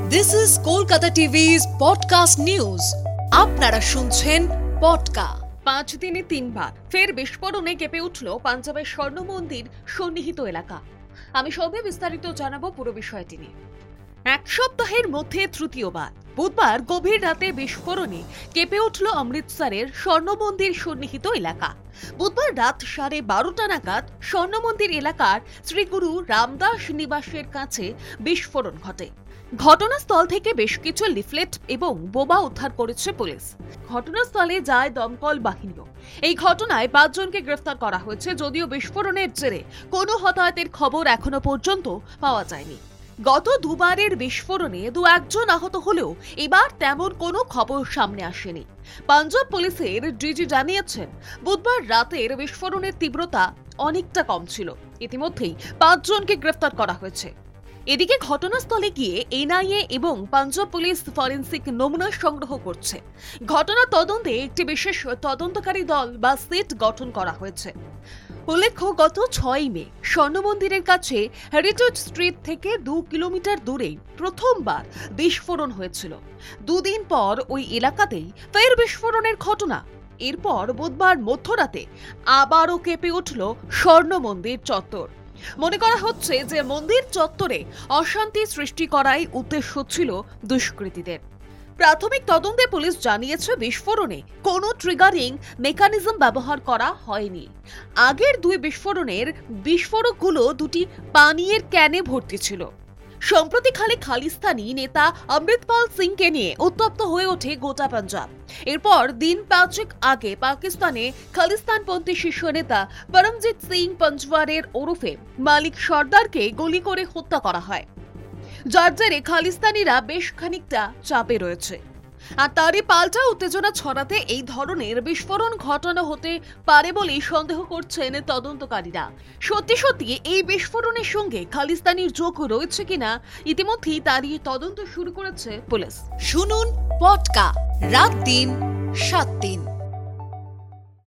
This is Kolkata TV's podcast news. আপনারা শুনছেন পডকা। 5 দিনে 3 বার ফের বিস্ফোরণে কেঁপে উঠল পাঞ্জাবের স্বর্ণ মন্দির সন্নিহিত এলাকা। আমি সবে বিস্তারিত জানাবো পুরো বিষয়টি নিয়ে। এক সপ্তাহের মধ্যে তৃতীয়বার বুধবার গভীর রাতে বিস্ফোরণে কেঁপে উঠল অমৃতসরের স্বর্ণ মন্দির সন্নিহিত এলাকা। বুধবার রাত 12:30 নাগাদ স্বর্ণ মন্দির এলাকার শ্রীগুরু রামদাস নিবাসের কাছে বিস্ফোরণ ঘটে। ঘটনাস্থল থেকে বেশ কিছু লিফলেট এবং বোমা উদ্ধার করেছে পুলিশ। ঘটনাস্থলে যায় দমকল বাহিনীও। এই ঘটনায় 5 জনকে গ্রেফতার করা হয়েছে, যদিও বিস্ফোরণের জেরে কোনো হতাহতের খবর এখনো পর্যন্ত পাওয়া যায়নি। গত দুবারের বিস্ফোরণে 2-1 জন আহত হলেও এবার তেমন কোনো খবর সামনে আসেনি। পাঞ্জাব পুলিশের ডিজি জানিয়েছেন, বুধবার রাতের বিস্ফোরণের তীব্রতা অনেকটা কম ছিল। ইতিমধ্যেই 5 জনকে গ্রেফতার করা হয়েছে। এদিকে ঘটনাস্থলে গিয়ে এনআইএ এবং পাঞ্জাব পুলিশ ফরেনসিক নমুনা সংগ্রহ করছে। ঘটনা তদন্তে একটি বিশেষ তদন্তকারী দল বা সেট গঠন করা হয়েছে। উল্লেখ্য, গত 6 মে স্বর্ণ মন্দিরের কাছে হেরিটেজ স্ট্রিট থেকে 2 কিলোমিটার দূরে প্রথমবার বিস্ফোরণ হয়েছিল। 2 দিন পর ওই এলাকাতেই ফের বিস্ফোরণের ঘটনা। এরপর বুধবার মধ্যরাতে আবারও কেঁপে উঠল স্বর্ণ মন্দির চত্বর। মনে করা হচ্ছে যে মন্দির চত্বরে অশান্তি সৃষ্টি করাই উদ্দেশ্য ছিল দুষ্কৃতীদের। প্রাথমিক তদন্তে পুলিশ জানিয়েছে, বিস্ফোরণে কোনো ট্রিগারিং মেকানিজম ব্যবহার করা হয়নি। আগের 2 বিস্ফোরণের বিস্ফোরকগুলো 2টি পানীয়ের ক্যানে ভর্তি ছিল। সম্প্রতি খালিস্তানি নেতা অমৃতপাল সিংকে নিয়ে উত্তপ্ত হয়ে ওঠে গোটা পাঞ্জাব। এরপর দিন 5 আগে পাকিস্তানে খালিস্তানপন্থী শীর্ষ নেতা পরমজিৎ সিং পঞ্জওয়ারের ওরফে মালিক সর্দারকে গুলি করে হত্যা করা হয়, যার জেরে খালিস্তানিরা বেশ খানিকটা চাপে রয়েছে। আর তারই পাল্টা উত্তেজনা ছড়াতে এই ধরনের বিস্ফোরণ ঘটানো হতে পারে বলেই সন্দেহ করছেন তদন্তকারীরা। সত্যি সত্যি এই বিস্ফোরণের সঙ্গে খালিস্তানির যোগ রয়েছে কিনা ইতিমধ্যেই তারই তদন্ত শুরু করেছে পুলিশ। শুনুন পডকা রাত দিন 7 দিন।